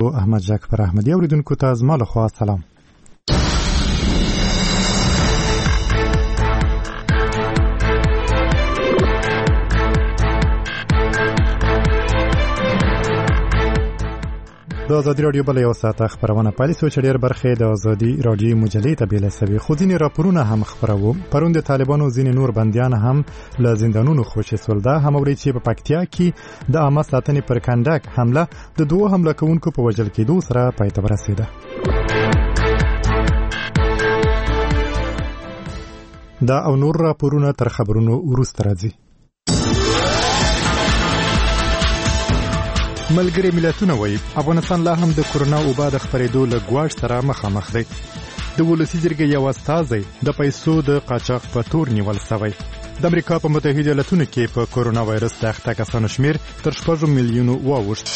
احمد جعفر احمدی اوریدونکو ته زما له خوا سلام. د ازادي راډیو بل یو ساعته خبرونه پالي سو چې ډېر برخې د ازادي راډیو مجلې ته بیل سوي خو ځینې راپورونه هم خبرو. پرون د طالبانو ځینې نور بندیان هم له زندانونو خوشي سول. دا هم اوري چې په پکتیا کې د عامه ساتنې پر کنډک حمله د دوه حمله کوونکو په وژل کېدو سره پای ته ورسېده. دا او نور راپورونه تر خبرونو وروسته راځي. ملګری ملتونه وایي افغانستان لا هم د کورونا وبا د خپرېدو له ګواښ سره مخامخ دی. د ولسي جرګې یو استازی د پیسو د قاچاق په تور نیول شوی. د امریکا په متحده ایالتونو کې په کورونا وایرس د اخته کسانو شمیر تر 6 میلیونو واوښت.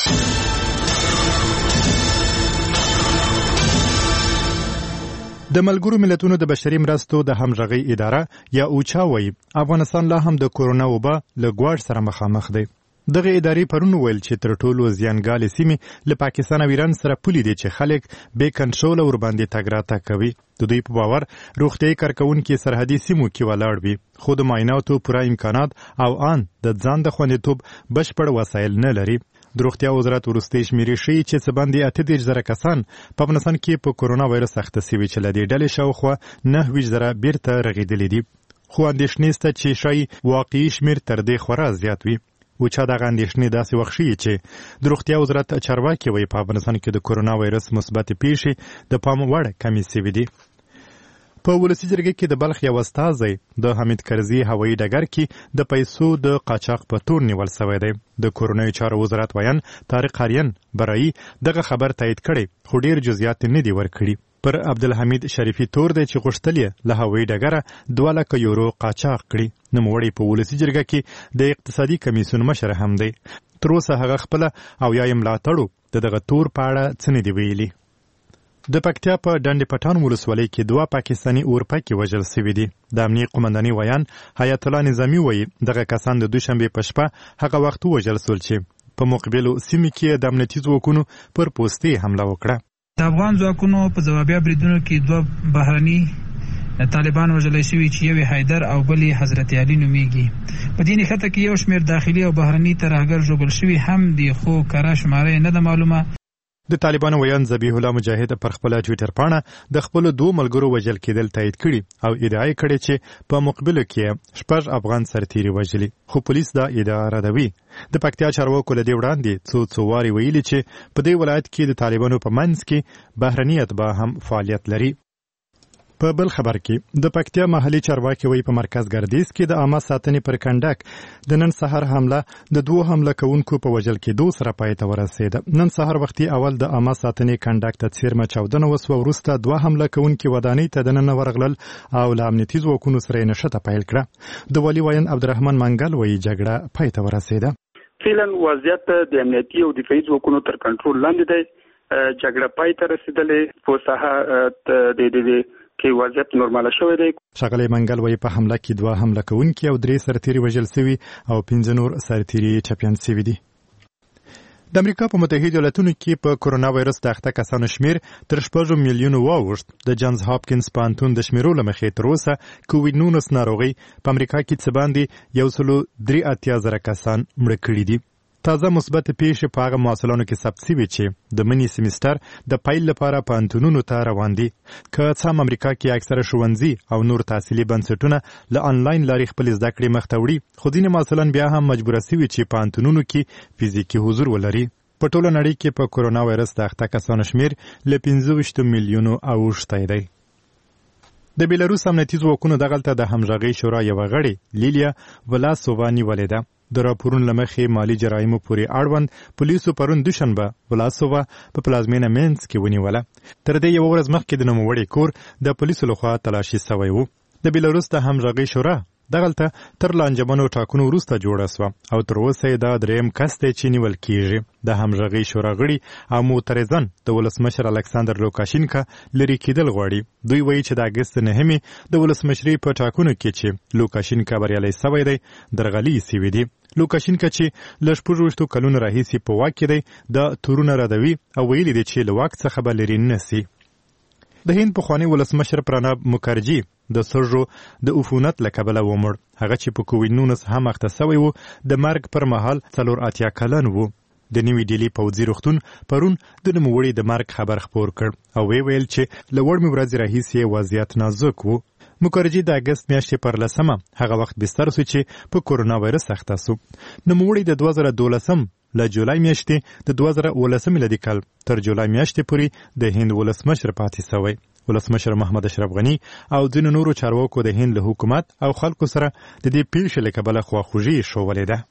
د ملګرو ملتونو د بشري مرستو د همغږۍ اداره یا اوچا وایي افغانستان لا هم د کورونا وبا له ګواښ سره مخامخ دی. دغه ادارې پرون ویل چې تر ټولو زیانګالې سیمې له پاکستان او ایران سره پولې دي چې خلک بې کنټرول ور باندې تګ راتګ کوي. د دوی په باور روغتیايي کارکونکي سرحدي سیمو کې ولاړ وي خو د معایناتو پوره امکانات او ان د ځان د خوندیتوب بشپړ وسایل نه لري. د روغتیا وزارت ورستۍ شمیرې ښیي چې څه باندې 38,000 کسان په افغانستان کې په کورونا وایرس اخته شوي چې له دې ډلې شاوخوا 9,000 بیرته رغېدلي دي. خو اندېښنې شته چې ښایي واقعي شمیر تر دې خورا زیات وي. وچا دغه اندېښنې داسې وخت ښیي چې د روغتیا وزارت چارواکي وایي په افغانستان کې د کورونا وایرس مثبتې پیښې د پام وړ کمې شوي دي. په ولسي جرګې کې د بلخ یو استازی د حمید کرزي هوایي ډګر کې د پیسو د قاچاق په تور نیول شوی دی. د کورونایي چارو وزارت ویان طارق آریان برایي دغه خبر تایید کړی خو ډېر جزئیات نه دي ورکړي. پر عبدالحمید شریفي تور دی چې غوښتل یې له هوایي ډګره 2 لکه یورو قاچاق کړي. نوموړی په ولسي جرګه کې د اقتصادي کمیسیون مشر هم دی. تر اوسه هغه خپله او یا یې ملاتړو د دغه تور په اړه څه نه دي ویلي. د پکتیا په ډنډ پټان ولسوالۍ کې 2 پاکستاني اورپکي وژل شوي دي. د امنیې قومنداني ویان حیات الله نظامي وایي دغه کسان د دوشنبې په شپه هغه وخت وژل شول چې په مقبلو سیمې کې د امنیتي ځواکونو پر پوستې حمله وکړه. د افغان ځواکونو په ځوابي بریدونو کې 2 بهرني طالبان وژل شوي چې یو حیدر او بل حضرت علي نومیږي. په دې نښته کې یو شمېر داخلي او بهرني ترهګر ژوبل شوي هم دي خو کره شماره نه ده معلومه. د طالبانو ویان ذبیح الله مجاهد پر خپل ټویټر پاڼه د خپل 2 ملګرو وژل کېدل تایید کړي او ادعا یې کړې چې په مقبله کې 6 افغان سرتیري وژلي خو پولیس دا ادعا ردوي. د پکتیا چارواکو له دې وړاندې څو واري ویلي چې په دې ولایت کې د طالبانو په منځ کې بهرني اتباع هم فعالیت لري. په بل خبر کې د پکتیا محلي چارواکي وایي په مرکز ګردیز کې د عامه ساتنې پر کنډک د نن سحر حمله د 2 حمله کوونکو په وژل کېدو سره پای ته ورسېده. نن سحر وختي اول د عامه ساتنې کنډک ته څیرمه چاودنه وسوه. وروسته 2 حمله کوونکي ودانۍ ته دننه ورغلل او له امنیتي ځواکونو سره یې نښته پیل کړه. د والي ویان عبدالرحمن منګل وایي جګړه پای ته ورسېده. فعلا وضعیت د امنیتي او دفاعي ځواکونو تر کنټرول لاندې دی. جګړه پای ته رسېدلې په ساحه د کې وضعیت نورماله شوی دی. ښاغلی منګل وایي په حمله کې 2 حمله کوونکي او 3 سرتیري وژل شوي او 15 نور سرتیري ټپیان شوي دي. د امریکا په متحده ایالتونو کې په کورونا وایرس د اخته کسانو شمیر تر 6 میلیونو واوښت. د جانز هاپکینز پوهنتون د شمیرو له مخې تر اوسه کووډ-19 ناروغي په امریکا کې څه باندې 183,000 کسان مړه کړي دي. تازه مثبت پیښې په هغه محصلانو کې ثبت شوي چې د مني سیمستر د پیل لپاره پوهنتونونو ته روان دي. که څه هم امریکا کې اکثره ښوونځي او نور تحصیلي بنسټونه له انلاین لارې خپلې زده کړې مخ ته وړي خو ځینې محصلان بیا هم مجبوره شوي چې پوهنتونونو کې فزیکي حضور ولري. په ټوله نړۍ کې په کورونا وایرس د اخته کسانو شمیر له 15 میلیونو اوښتی دی. د بیلاروس امنیتي ځواکونو دغلته د همغږۍ شورا یوه غړې لیلیا ولاسووا نیولې ده. د راپورونو له مخې مالي جرایمو پورې اړوند پولیسو پرون دوشنبه ولاسووا په پلازمینه مینسک کې ونیوله. تر دې یوه ورځ مخکې د نوموړي کور د پولیسو لخوا تلاشي شوی و. د بیلاروس د همغږۍ شورا دغلته تر لانجمنو ټاکنو وروسته جوړه سوه او تر اوسه یې دا دریم کس دی چې نیول کیږي. د همغږۍ شورا غړي او معترضان د ولسمشر الکساندر لوکاشینکا لرې کېدل غواړي. دوی وایي چې د اګست 9 د ولسمشرۍ په ټاکنو کې چې لوکاشینکا بریالی سوی دی درغلي سوي دي. لوکاشینکا چې له 26 کلونو راهیسې په واک کې دی د تورونه ردوي او ویلي دی چې له واک څخه به لرې نه سي. د هند پخوانی ولسمشر پراناب مکرجي د سږو د عفونت له کبله ومړ. هغه چې په کووډ-19 هم اخته سوی و د مرګ پر مهال 84 کلن و. د نوي ډیلي پوځي روغتون پرون د نوموړي د مرګ خبر خپور کړ او ویل چې له وړمې ورځې راهیسې وضعیت نازک و. مکرجي د اګست میاشتې پر 10 هغه وخت بستر شو چې په کورونا وایرس اخته سو. نوموړي د 2012 له جولای میاشتې د 2019 میلادي کال تر جولای میاشتې پورې د هند ولسمشر پاتې سوی. ولسمشر محمد اشرف غني او ځینو نورو چارواکو د هند له حکومت او خلکو سره د دې پیښې له کبله خواخوږي ښودلې ده.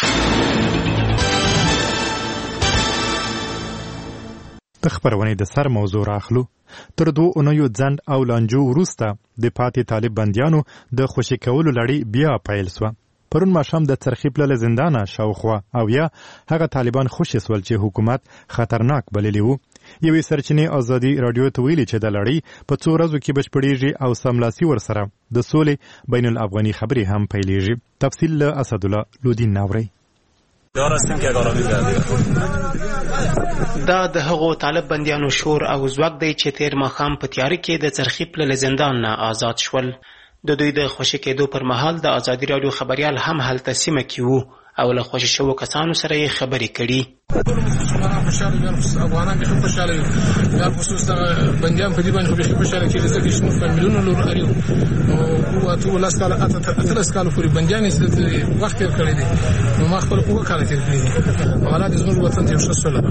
د خبرونې د سر موضوع راخلو. تر 2 اونیو ځنډ او لانجو وروسته د پاتې طالب بندیانو د خوشي کولو لړۍ بیا پیل سوه. پرون ماښام د څرخي پله له زندانه شاوخوا او یا هغه طالبان خوشي سول چې حکومت خطرناک بللی وو. یوې سرچینې ازادي رادیو ته ویلي چې د لړۍ په 2 ورځو کې بشپړېږي او سملاسي ورسره د سولې بین الافغاني خبرې هم پیلېږي. تفصیل له اسدالله لودین ناوري. دا د هغو طالب بندیانو شور او ځواک دی چې تیر ماښام په تیاره کې د څرخي پله له زندان نه آزاد شول. د دوی د خوشي کېدو پر مهال د ازادي رادیو خبریال هم هلته سیمه کې وو او له خوشي شوو کسانو سره یې خبرې کړي. افغانان به خوشاله وي دا خصوص د بندیان په دې باندې به خوشاله کېږي ځکه چې موږ فامیلونو لور اړیو او ټول اسکاله اتل اسکاله پورې بندیان یې وخت تیر کړی دی نو ما خپل کوه کال تیر کړی دی حواله د زموږ وطن ته ښه سره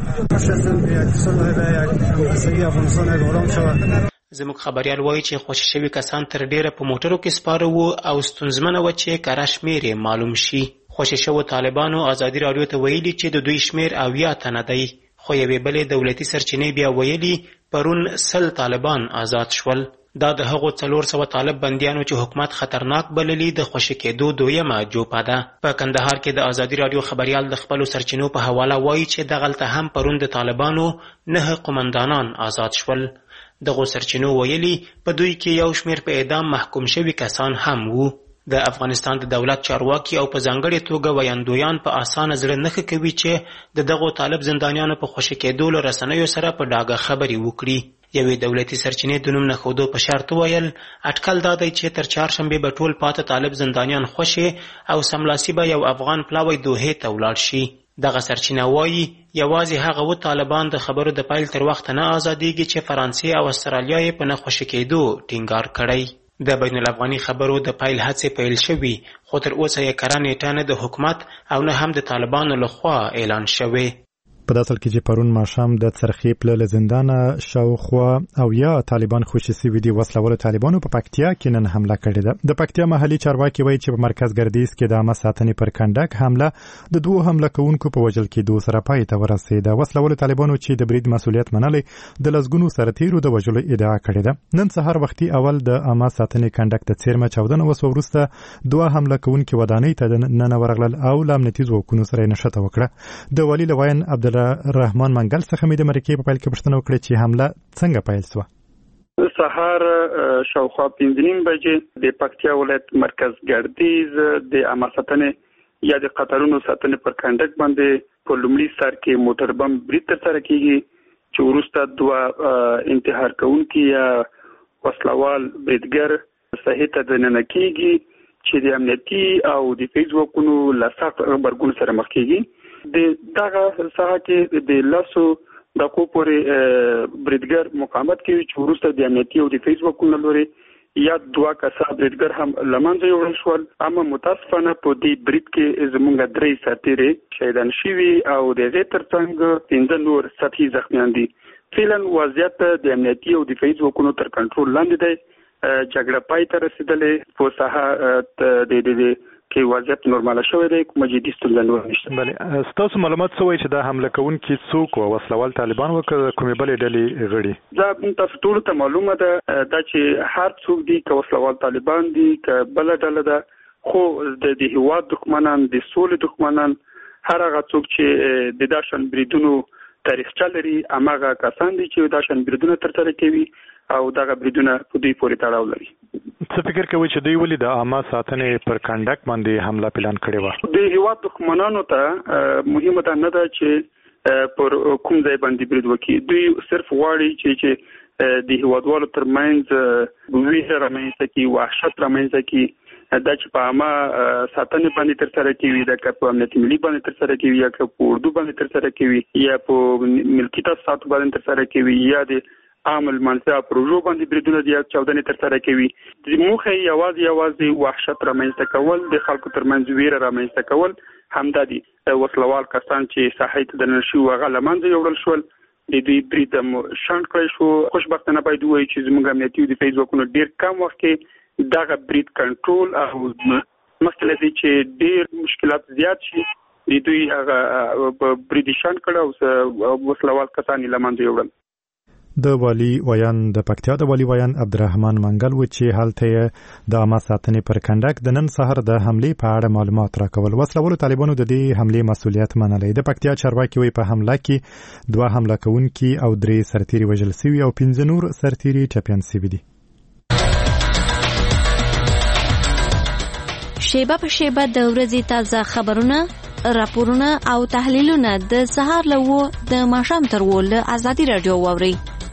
زموږ خبریال وایي چې خوشي شوي کسان تر ډیره په موټرو کې سپاره وو او ستونزمنه وه چې کره شمېر یې معلوم شي. خوشي شوو طالبانو ازادي رادیو ته ویلي چې د دوی شمېر 80 تنه دی خو یوې بلې دولتي سرچینې بیا ویلي پرون 100 طالبان آزاد شول. دا د هغو 400 طالب بندیانو چې حکومت خطرناک بللی د خوشي کېدو دویمه جوپه ده. په کندهار کې د ازادي رادیو خبریال د خپلو سرچینو په حواله وایي چې دغلته هم پرون د طالبانو 9 قومندانان آزاد شول. دغو سرچینو ویلي په دوی کې یو شمېر په اعدام محکوم شوي کسان هم وو. د افغانستان د دولت چارواکي او په ځانګړې توګه ویاندویان په اسانه زړه نه ښه کوي چې د دغو طالب زندانیانو په خوشي کېدو له رسنیو سره په ډاګه خبرې وکړي. یوې دولتي سرچینې د نوم نښودو په شرط وویل اټکل دا دی چې تر چهارشنبې به ټول پاته طالب زندانیان خوشي او سملاسي به یو افغان پلاوی دوحې ته ولاړ شي. دغه سرچینه وایي یوازې هغه و طالبان د خبرو د پیل تر وخت نه آزادېږي چې فرانسې او استرالیا یې په نه خوشي کېدو ټینګار کړی. د بین الافغاني خبرو د پیل هڅې پیل شوي خو تر اوسه یې کره نیټه نه د حکومت او نه هم د طالبانو لخوا اعلان شوی. په داسل کې چې پرون ماښام د څرخي پله له زندانه شاوخوا او یا طالبان خوشي سوي دي. وسلوالو طالبانو په پکتیا کې نن حمله کړې ده. د پکتیا محلي چارواکي وایي چې په مرکز ګردیز کې د عامه ساتنې پر کنډک حمله د 2 حمله کوونکو په وژل کېدو سره پای ته ورسېده. وسلوالو طالبانو چې د برید مسؤلیت منلی د لسګونو سرتیرو د وژلو ادعا کړې ده. نن سهار وختي اول د عامه ساتنې کنډک د څیرمه 14 وسو وروسته 2 حمله کوونکي ودانۍ ته نن ورغلل او له امنیتي ځواکونو سره نښته وکړه. د والي لوین رحمان منګل څخه مې د مرکې په پیل کې پوښتنه وکړه چې حمله څنګه پیل شوه. سهار شاوخوا 5:30 بجې د پکتیا ولایت مرکز ګردیز د عامه ساتنې یا د قطارونو ساتنې پر کنډک باندې په لومړي سر کې موټر بم برید ترسره کیږي چې وروسته 2 انتحار کوونکي یا وسلوال بریدګر صحیح ته دننه کیږي چې د امنیتي او د فیسبوکونو له سخت غبرګون سره مخ کیږي. د دغه ساحه کې د لاسو د کوپوري بریدګر مقاومت کوي چې وروسته د امنیتي او د فیسبوکونو لوري یا 2 کسان بریدګر هم لمنځه یوړل شول. اما متاسفانه په دې برید کې زموږ 3 سرتیري شهیدان شوي او د دې ترڅنګ 15 نور سطحي زخمیان دي. فعلا وضعیت د امنیتي او د فیسبوکونو تر کنټرول لاندې دی. جګړه پای ته رسیدلې په ساحه د کې وضعیت نورمال شوی دی، کوم جدي ستونزه نشته. بله، تاسو معلومات څه وایي چې دا حمله کوونکي څوک و؟ وسلوال طالبان و که کومې بلې ډلې غړي؟ دا تاسو ټولو ته معلومه ده دا چې هر څوک دي، که وسلوال طالبان دي که بله ډله ده، خو د هیواد دښمنان، د سولې دښمنان، هر هغه څوک چې د داشن بریدونو تاریخچه لري، هماغه کسان دي چې داشن بریدونه ترسره کوي او دغه بریدونه په دوی پورې تړاو لري. څه فکر کوي چې دوی ولې د عامه ساتنې پر کنډک باندې حمله پلان کړې وه؟ د هیواد دښمنانو ته مهمه ده نه ده چې پر کوم ځای باندې برید وکړي، دوی صرف غواړي چې د هیوادوالو ترمنځ ویره رامنځته کړي، وحشت رامنځته کړي، دا چې په عامه ساتنې باندې ترسره کوي، دا که په امنیت ملي باندې ترسره کوي، یا که په اردو باندې ترسره کوي، یا په ملکي تاسیساتو باندې ترسره کوي، یا د عام المنځه پروژو باندې بریدونه دي چاودنې ترسره کوي. د موخه یوازې وحشت رامنځته کول، د خلکو ترمنځ ویره رامنځته کول همدا دي. وسلوال کسان چې ساحې ته دننه شو هغه له منځه یوړل شول، د دوی برید شنډ کړی شو. خوشبختانه باید ووایو چې زموږ امنیتي او دفاعي ځواکونو ډېر کم وخت کې دغه برید کنټرول او مخکې له دې چې ډېر مشکلات زیات شي، د دوی هغه برید شنډ کړ او وسلوال کسان یې له منځه یوړل. د والي ویان د پکتیا د والي ویان عبدالرحمن منګل و چې هلته د عامه ساتنې پر کنډک د نن سهار د حملې په اړه معلومات راکول. وسلوالو طالبانو د دې حملې مسؤلیت منلی. د پکتیا چارواکي وایي په حمله کې 2 حمله کوونکي او 3 سرتیري وژل سوي او 15 نور سرتیري ټپیان سوي دي. شیبه په شیبه د ورځې تازه خبرونه، راپورونه او تحلیلونه د سهار له 9 د ماښام تر 10 له ازادي راډیو واورئ.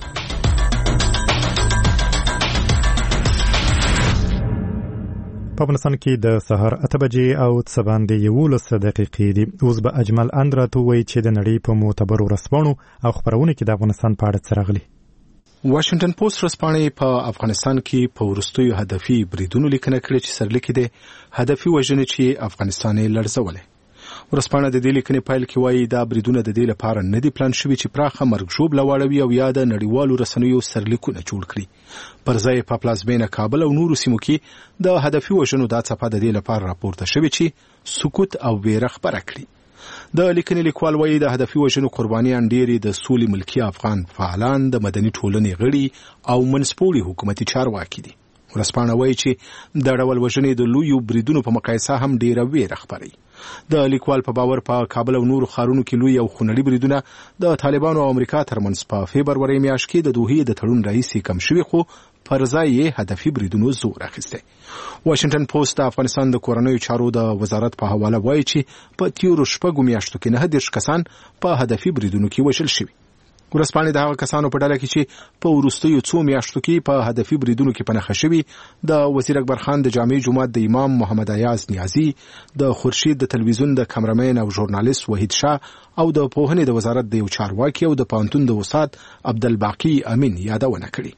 په افغانستان کې د سهار 8 بجې او څه باندې 11 دقیقې دي. اوس به اجمل اندرا وایي چې د نړۍ په معتبرو ورځپاڼو او خبرونه کې د افغانستان په اړه څه راغلي. واشنگټن پوسټ ورځپاڼه په افغانستان کې په وروستیو هدفي بریدونو لیکنه کړې چې سرلیکي دي هدفي وژنې چې افغانستان یې لړزولې. ورځپاڼه د دې لیکنې پایل کې وایي دا بریدونه د دې لپاره نه دي پلان شوي چې پراخه مرګ ژوبله واړوي او یا د نړیوالو رسنیو سرلیکونه جوړ کړي. پر ځای په پلازمینه کابل او نورو سیمو کې د هدفي وژنو دا څپه د دې لپاره راپورته شوې چې سکوت او ویره خپره کړي. د لیکنې لیکوال وایي د هدفي وژنو قربانیان ډېری د سولې ملکي افغان فعالان، د مدني ټولنې غړي او منځپوړي حکومتي چارواکي دي. ورځپاڼه وایي چې د ډول وژنې د لویو بریدونو په مقایسه هم ډېره ویره خپروي. د لیکوال په باور په کابل او نورو ښارونو کې لوی او خونړي بریدونه د طالبانو او امریکا ترمنځ په فبروري میاشت کې د دوحې د تړون راهیسې کم شوي، خو پر ځای یې هدفي بریدونو زور اخیستی. واشنگټن پوسټ د افغانستان د کورنیو چارو د وزارت په حواله وایي چې په تیرو 6 میاشتو کې 9 کسان په هدفي بریدونو کې وژل شوي. ورځپاڼې د هغه کسانو په ډله کې چې په وروستیو 2 میاشتو کې په هدفي بریدونو کې په نښه شوي د وزیر اکبر خان د جامع جماعت د امام محمد ایاز نیازي، د خورشید د تلویزیون د کمرمین او ژورنالیست وحید شاه او د پوهنې د وزارت د یو چارواکي او د پوهنتون د استاد عبدالباقي امین یادونه کړې.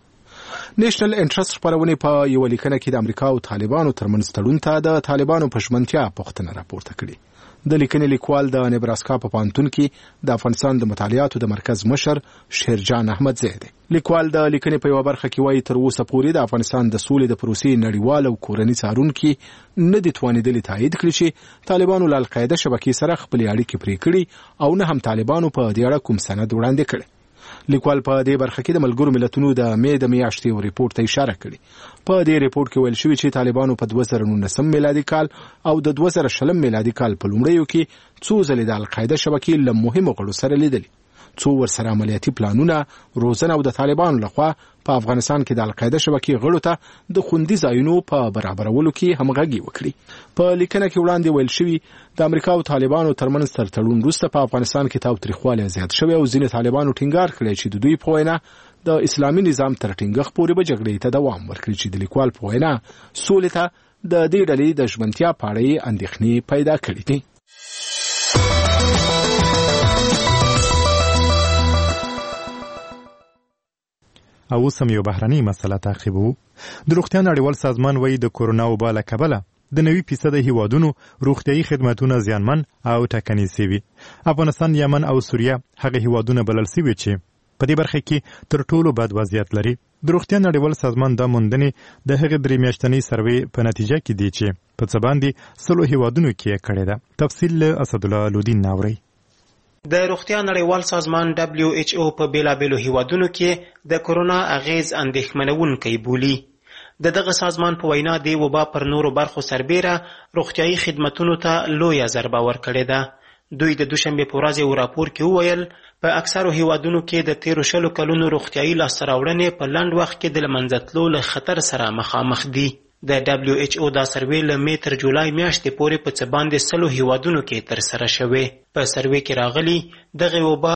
نیشنل انټرست خپرونې په یو لیکنه کې د امریکا او طالبانو ترمنځ تړون ته د طالبانو په ژمنتیا پوښتنه راپورته کړې. د لیکنې لیکوال د نبراسکا په پوهنتون کې د افغانستان د مطالعاتو د مرکز مشر شهرجان احمدزی دی. لیکوال د لیکنې په یو برخه کې وایي تر اوسه پورې د افغانستان د سولې د پروسې نړیوال او کورني څارونکي نه دي توانېدلي تایید کړي چې طالبانو له القاعده شبکې سره خپلې اړیکې پرې کړي او نه هم طالبانو په دې اړه کوم سند وړاندې کړي. لیکوال په دې برخه کې د ملګرو ملتونو د مې د میاشتې یو ریپورت ته اشاره کړې. په دې ریپورت کې ویل شوی چې طالبانو په 2019 میلادي کال او د 2020 میلادي کال په لومړیو کې څو ځلې د القاعده شبکې له مهمو غړو سره لیدلي، څو ورسره عملیاتي پلانونه، روزنه او د طالبانو لخوا په افغانستان کې د القاعده شبکې غړو ته د خوندي ځایونو په برابرولو کې همغږي وکړي. په لیکنه کې وړاندې ویل شوی د امریکا او طالبانو ترمنځ تر تړون وروسته په افغانستان کې تاوتریخوالی زیات شوی او ځینې طالبانو ټینګار کړی چې د دوی په وینا د اسلامي نظام تر ټینګښت پورې به جګړې ته دوام ورکړي، چې د لیکوال په وینا سولې ته د دې ډلې د ژمنتیا په اړه اندېښنې پیدا کړې دي. او اوس هم یو بهرنۍ مسله تعقیبوو. د روغتیا نړیوال سازمان وایي د کورونا وبا له کبله د 90% هیوادونو روغتیايي خدماتونه زیانمن او ټکنۍ سوي. افغانستان، یمن او سوریه هغه هیوادونه بلل سوي چې په دې برخه کې تر ټولو بد وضعیت لري. د روغتیا نړیوال سازمان دا موندنې د هغې 3 میاشتنۍ سروې په نتیجه کې دي چې په څه باندې 100 هیوادونو کې کړې ده. تفصیل له اسدالله لودین ناوري. د روغتیا نړیوال سازمان WHO په بیلابیلو هیوادونو کې د کورونا اغیز اندېښمنونکی بولي. دغه سازمان په وینا د وبا پر نورو برخو سربیره روغتیايي خدمتونو ته لویه ضربه ورکړې ده. دوی د دوشنبه په ورځ یو راپور کې وویل په اکثرو هیوادونو کې د 13 کلونو روغتیايي لاسته راوړنې په لنډ وخت کې د له منځه تلو له خطر سره مخامخ دي. د WHO دا سروې له مې تر جولای میاشتې پورې په څه باندې 100 هیوادونو کې ترسره شوې. په سروې کې راغلي دغه وبا